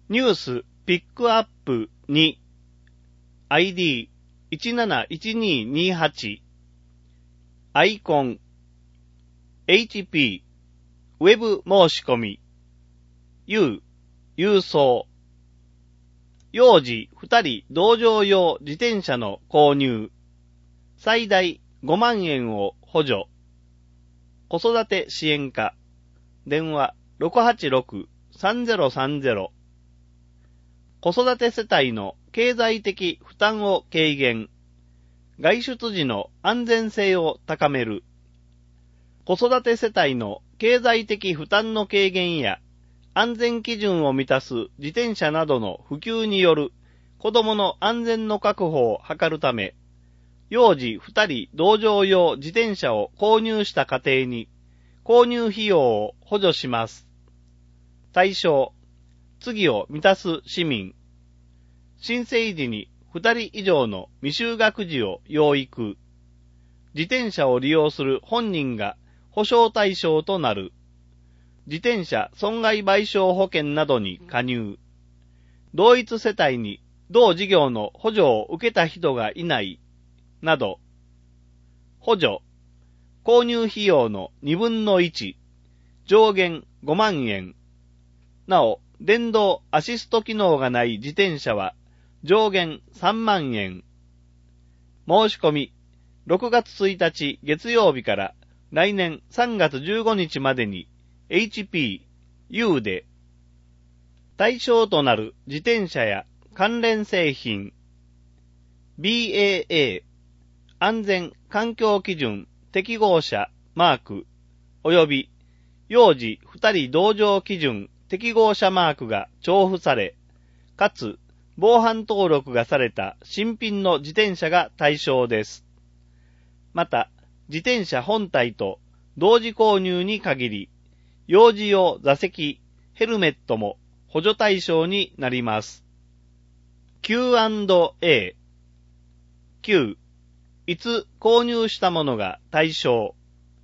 ニュースピックアップ2 ID171228 アイコン HP ウェブ申し込み U 郵送幼児2人同乗用自転車の購入最大5万円を補助子育て支援課電話 686-3030 子育て世帯の経済的負担を軽減外出時の安全性を高める子育て世帯の経済的負担の軽減や安全基準を満たす自転車などの普及による子どもの安全の確保を図るため幼児2人同乗用自転車を購入した家庭に購入費用を補助します。対象、次を満たす市民。申請時に2人以上の未就学児を養育。自転車を利用する本人が保証対象となる。自転車損害賠償保険などに加入。同一世帯に同事業の補助を受けた人がいない。など。補助。購入費用の2分の1。上限5万円。なお、電動アシスト機能がない自転車は上限3万円。申し込み、6月1日月曜日から来年3月15日までに HP、U で対象となる自転車や関連製品 BAA 安全環境基準適合者マーク及び幼児2人同乗基準適合者マークが重付され、かつ防犯登録がされた新品の自転車が対象です。また、自転車本体と同時購入に限り、幼児用座席、ヘルメットも補助対象になります。Q&A Q、いつ購入したものが対象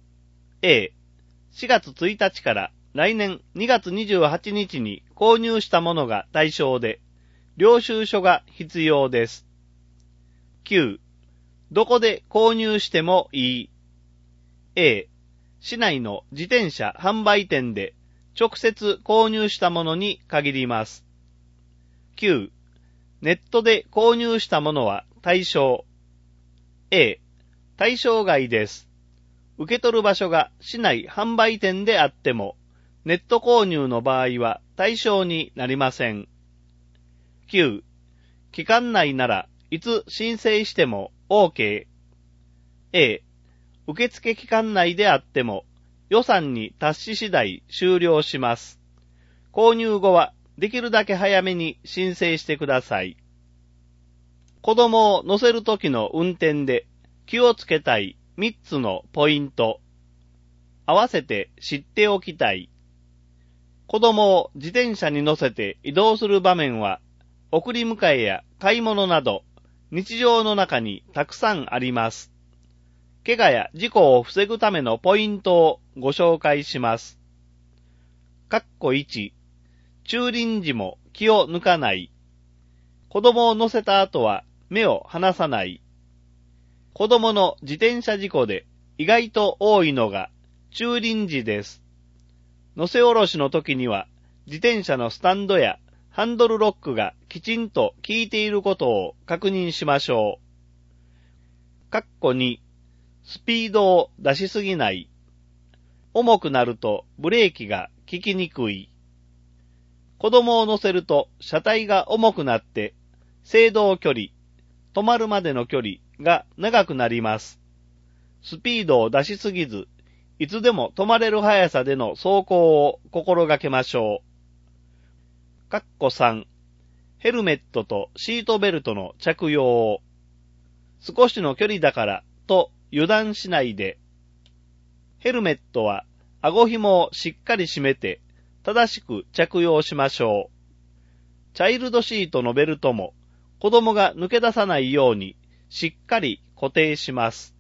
A、4月1日から来年2月28日に購入したものが対象で、領収書が必要です。Q、どこで購入してもいい A、市内の自転車販売店で直接購入したものに限ります。Q、ネットで購入したものは対象 A、対象外です。受け取る場所が市内販売店であっても、ネット購入の場合は対象になりません。Q、期間内ならいつ申請しても OK。A、受付期間内であっても予算に達し次第終了します。購入後はできるだけ早めに申請してください。子供を乗せるときの運転で気をつけたい3つのポイント。合わせて知っておきたい。子供を自転車に乗せて移動する場面は、送り迎えや買い物など、日常の中にたくさんあります。怪我や事故を防ぐためのポイントをご紹介します。1、駐輪時も気を抜かない。子供を乗せた後は目を離さない。子供の自転車事故で意外と多いのが駐輪時です。乗せ下ろしの時には自転車のスタンドやハンドルロックがきちんと効いていることを確認しましょう。2、スピードを出しすぎない。重くなるとブレーキが効きにくい。子供を乗せると車体が重くなって制動距離、止まるまでの距離が長くなります。スピードを出しすぎず、いつでも止まれる速さでの走行を心がけましょう。3、ヘルメットとシートベルトの着用を。少しの距離だからと油断しないで。ヘルメットは顎紐をしっかり締めて正しく着用しましょう。チャイルドシートのベルトも子供が抜け出さないようにしっかり固定します。